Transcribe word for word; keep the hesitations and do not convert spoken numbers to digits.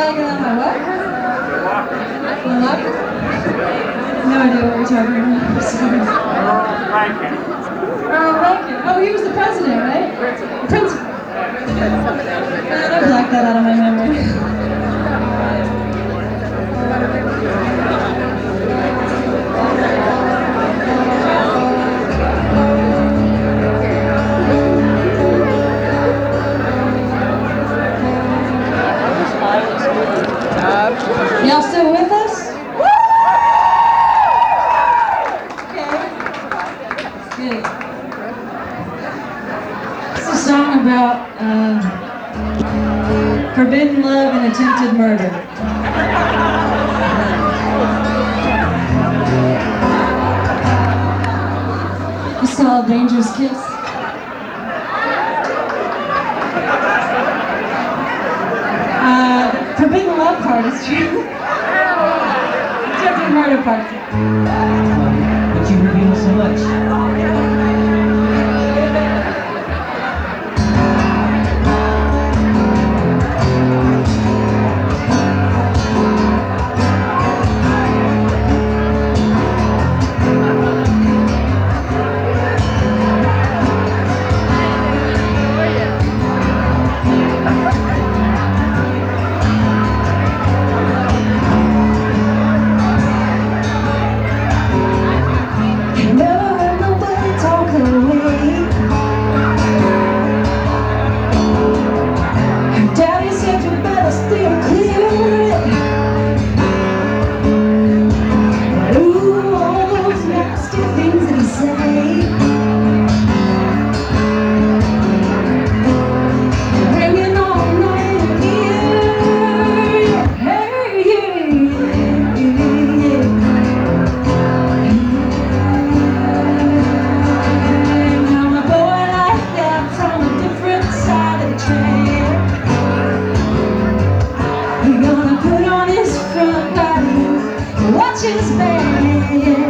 gotta get on my what? My locker? No idea what you're talking about. Sorry. Earl Rankin. Oh, he was the president, right? Principal. Principal. Man, I blacked that out of my memory. Y'all still with us? Okay. Good. It's a song about uh, forbidden love and attempted murder. It's called Dangerous Kiss. Uh, forbidden love part is true. Attempted murder part. But you reveal so much. Watch his man.